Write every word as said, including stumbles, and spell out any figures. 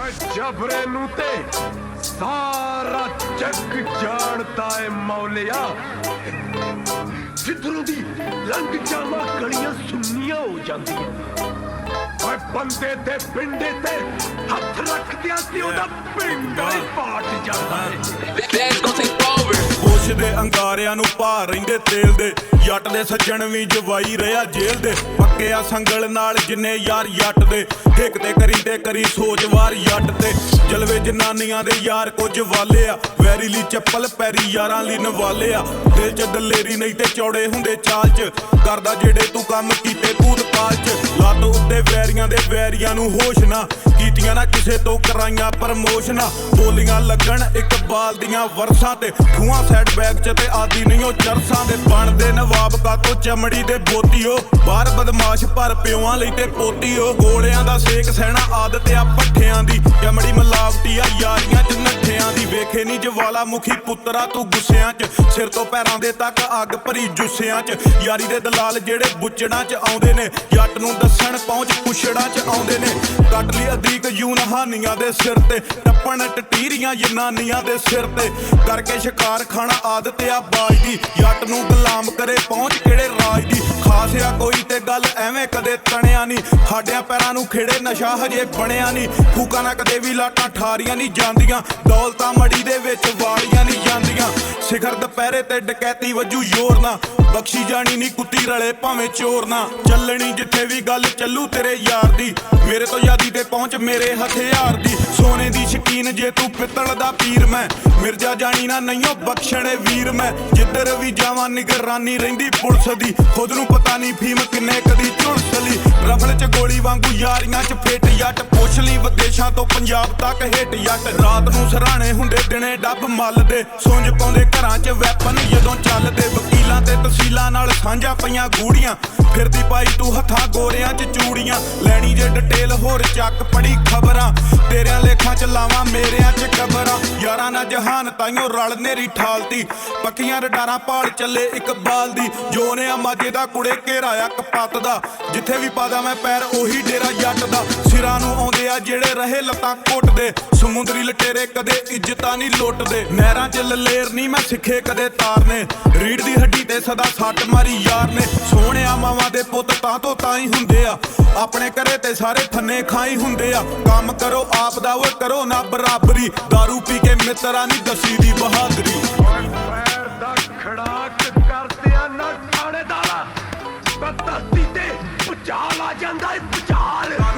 जबरे नू ते सारा जग जानता है मौलिया। जिधरों दी लंघ जावा गलियां सुन्नियां हो जांदियां। बंदे ते पिंडे ते हथ रख दिया सी ओदा पिंडा ही पाट जांदा है। ਕੁਛ ਦੇ ਅੰਗਾਰਿਆਂ ਨੂੰ ਭਾਰ ਰਹਿੰਦੇ ਤੇਲ ਦੇ, ਜੱਟ ਦੇ ਸੱਜਣ ਵੀ ਜਵਾਈ ਰਿਹਾ ਜੇਲ੍ਹ ਦੇ। ਪੱਕਿਆ ਸੰਗਲ ਨਾਲ ਜਿੰਨੇ ਯਾਰ ਜੱਟ ਦੇ, ਠੇਕ ਤੇ ਕਰੀ ਤੇ ਕਰੀ ਸੋਚ ਵਾਰ ਜੱਟ ਤੇ। ਜਲਵੇ ਜਨਾਨੀਆਂ ਦੇ ਯਾਰ ਕੁਝ ਵਾਲੇ ਆ, ਵੈਰੀ ਲਈ ਚੱਪਲ ਪੈਰੀ ਯਾਰਾਂ ਲਈ ਨਵਾਲੇ ਆ। ਦਿਲ ਚ ਦਲੇਰੀ ਨਹੀਂ ਤੇ ਚੌੜੇ ਹੁੰਦੇ ਚਾਲ ਚ, ਕਰਦਾ ਜਿਹੜੇ ਤੂੰ ਕੰਮ ਕੀਤੇ ਭੂਤ ਕਾਲ ਚ। ਲੱਤ ਉੱਤੇ ਵੈਰੀਆਂ ਦੇ ਵੈਰੀਆਂ ਨੂੰ ਹੋਸ਼ ਨਾ, ਕੀਤੀਆਂ ਨਾ ਕਿਸੇ ਤੋਂ ਕਰਾਈਆਂ ਪ੍ਰਮੋਸ਼ਨਾਂ। ਬੋਲੀਆਂ ਲੱਗਣ ਇਕਬਾਲ ਦੀਆਂ ਵਰਸਾਂ ਤੇ, ਖੂਹਾਂ ਸੈਟ ਬੈਗ ਚ ਤੇ ਆਦੀ ਨਹੀਂ ਉਹ ਚਰਸਾਂ ਦੇ। ਬਣਦੇ ਨਵਾਬ ਕਾਤੋਂ ਚਮੜੀ ਦੇ ਬੋਤੀਓ, ਬਾਹਰ ਬਦਮਾਸ਼ ਪਰ ਪਿਓਾਂ ਲਈ ਤੇ ਪੋਤੀਓ। ਗੋਲਿਆਂ ਦਾ ਸੇਕ ਸਹਿਣਾ ਆਦਤ ਆ ਪੱਠਿਆਂ ਦੀ, ਚਮੜੀ ਮਿਲਾਵਟੀ ਆ ਯਾਰੀਆਂ ਚ ਨੱਠਿਆਂ ਦੀ। ਵੇਖੇ ਨੀ ਜਵਾਲਾ ਮੁਖੀ ਪੁੱਤਰਾ ਤੂੰ ਗੁੱਸਿਆਂ ਚ, ਸਿਰ ਤੋਂ ਪੈਰਾਂ ਦੇ ਤੱਕ ਅੱਗ ਭਰੀ ਜੁੱਸਿਆਂ ਚ। ਯਾਰੀ ਦੇ ਦਲਾਲ ਜਿਹੜੇ ਬੁੱਚੜਾਂ ਚ ਆਉਂਦੇ ਨੇ, ਜੱਟ ਨੂੰ ਦੱਸਣ ਪਹੁੰਚ ਪੁੱਛੜਾਂ ਚ ਆਉਂਦੇ ਨੇ। ਕੱਟ ਲਈ ਅਧੀਕ ਯੂਨ ਹਾਨੀਆਂ ਦੇ ਸਿਰ ਤੇ, ਟੱਪਣ ਟਟੀਰੀਆਂ ਜਨਾਨੀਆਂ ਦੇ ਸਿਰ ਤੇ। ਕਰਕੇ ਸ਼ਿਕਾਰ ਖਾਣਾ ਆਦਤ ਆ ਬਾਜ ਦੀ, ਜੱਟ ਨੂੰ ਗੁਲਾਮ ਕਰੇ ਪਹੁੰਚ ਕਿਹੜੇ ਰਾਜ ਦੀ। ਖਾਸ ਆ ਕੋਈ ਤੇ ਗੱਲ ਐਵੇਂ ਕਦੇ ਤਣਿਆ ਨਹੀਂ, ਸਾਡਿਆਂ ਪੈਰਾਂ ਨੂੰ ਖੇੜੇ ਨਸ਼ਾ ਹਜੇ ਬਣਿਆ ਨਹੀਂ। ਫੂਕਾਂ ਨਾ ਕਦੇ ਵੀ ਲਾਟਾਂ ਠਾਰੀਆਂ ਨਹੀਂ ਜਾਂਦੀਆਂ, ਦੌਲਤਾਂ ਮੜੀ ਦੇ ਵਿੱਚ ਵਾਲੀਆਂ ਨਹੀਂ ਜਾਂਦੀਆਂ। ਸਿਖਰ ਦੁਪਹਿਰੇ ਤੇ ਡਕੈਤੀ ਵਜੂ ਜ਼ੋਰ ਨਾ, ਬਖਸ਼ੀ ਜਾਣੀ ਨਹੀਂ ਕੁੱਤੀ ਰਲੇ ਭਾਵੇਂ ਚੋਰ ਨਾ। ਚੱਲਣੀ ਜਿੱਥੇ ਵੀ ਗੱਲ ਚੱਲੂ ਤੇਰੇ ਯਾਰ ਦੀ, ਮੇਰੇ ਤੋਂ ਯਾਦੀ ਤੇ ਪਹੁੰਚ ਮੇਰੇ ਹਥਿਆਰ ਦੀ। ਸੋਨੇ ਦੀ ਸ਼ਕੀਨ ਜੇ ਤੂੰ ਪਿੱਤਲ ਦਾ ਪੀਰ, ਮੈਂ ਮਿਰਜ਼ਾ ਜਾਣੀ ਨਾ ਨਹੀਂਓ ਬਖਸ਼ਣੇ ਵੀਰ। ਮੈਂ ਜਿੱਧਰ ਵੀ ਜਾਵਾਂ ਨਿਗਰਾਨੀ ਰਹਿੰਦੀ ਪੁਲਿਸ ਦੀ, ਖੁਦ ਨੂੰ ਪਤਾ ਨਹੀਂ ਫੀਮ ਕਿੰਨੇ ਕਦੀ ਝੁਲਸ ਲਈ। ਰਫਲ ਚ ਗੋਲੀ ਵਾਂਗੂ ਯਾਰੀਆਂ ਚ ਫੇਟ ਜੱਟ, ਪੁੱਛ ਲਈ ਵਿਦੇਸ਼ਾਂ ਤੋਂ ਪੰਜਾਬ ਤੱਕ ਹਿੱਟ ਜੱਟ। ਰਾਤ ਨੂੰ ਸਰਾਣੇ ਹੁੰਦੇ ਦਿਨੇ ਡੱਬ ਮੱਲਦੇ, ਸੁੰਝ ਪਾਉਂਦੇ ਘਰਾਂ ਚ ਵੈਪਨ ਜਦੋਂ ਚੱਲਦੇ। ਵਕੀਲਾਂ ਤੇ ਤਹਿਸੀਲਾਂ ਨਾਲ ਸਾਂਝਾ ਪਈਆਂ ਗੂੜੀਆਂ, ਫਿਰਦੀ ਪਾਈ ਤੂੰ ਹੱਥਾਂ ਗੋਰਿਆਂ ਚ ਚੂੜੀਆਂ। ਲੈਣੀ ਜੇ ਡਿਟੇਲ ਹੋਰ ਚੱਕ ਪੜੀ ਖਬਰਾਂ, ਤੇਰਿਆਂ ਲੇਖਾਂ ਚ ਲਾਵਾਂ ਮੇਰਿਆਂ ਚ ਕਬਰਾਂ। ਯਾਰਾਂ ਨਾਲ ਜਹਾਨ ਤਾਈਓ ਰਲ ਨੇਰੀ ਠਾਲਤੀ, ਪੱਕੀਆਂ ਰਡਾਰਾਂ ਭਾਲ ਚੱਲੇ ਇਕਬਾਲ ਦੀ। ਜੋ ਨੇ ਆ ਮਾਝੇ ਦਾ ਕੁੜੇ ਘੇਰਾਇਆ ਕਪੱਤ ਦਾ, ਜਿੱਥੇ ਵੀ ਪਾਦਾ ਮੈਂ ਪੈਰ ਉਹੀ ਡੇਰਾ ਜੱਟ ਦਾ। ਸਿਰਾਂ ਨੂੰ ਆਉਂਦੇ ਆ ਜਿਹੜੇ ਰਹੇ ਲੱਤਾਂ ਘੁੱਟਦੇ, ਸਮੁੰਦਰੀ ਲਟੇਰੇ ਕਦੇ ਇੱਜ਼ਤਾਂ ਨਹੀਂ ਲੁੱਟਦੇ। ਨਹਿਰਾਂ ਚ ਲਲੇਰ ਨਹੀਂ ਮੈਂ ਸਿੱਖੇ ਕਦੇ ਤਾਰਨੇ, ਰੀੜ ਦੀ ਹੱਡੀ ਤੇ ਸਦਾ ਸੱਟ ਮਾਰੀ ਯਾਰ ਨੇ। ਸੋਹਣਿਆ ਮਾਵਾਂ ਦੇ ਪੁੱਤ ਤਾਂ ਤੋਂ ਤਾਂ ਹੀ ਹੁੰਦੇ ਆ, ਆਪਣੇ ਘਰੇ ਤੇ ਸਾਰੇ ਥੰਨੇ ਖਾਈ ਹੁੰਦੇ ਆ। ਕੰਮ ਕਰੋ ਆਪ ਦਾ ਓਏ ਕਰੋ ਨਾ ਬਰਾਬਰੀ, ਦਾਰੂ ਪੀ ਕੇ ਮਿੱਤਰਾਂ ਨਹੀਂ ਦਸੀ ਦੀ ਬਹਾਦਰੀ। ਪੈਰ ਦਾ ਖੜਾਕ ਕਰਦੇ ਆ ਨਾ ਥਾਣੇਦਾਰਾ, ਧਰਤੀ ਤੇ ਭੁਚਾਲ ਆ ਜਾਂਦਾ ਏ ਭੁਚਾਲ।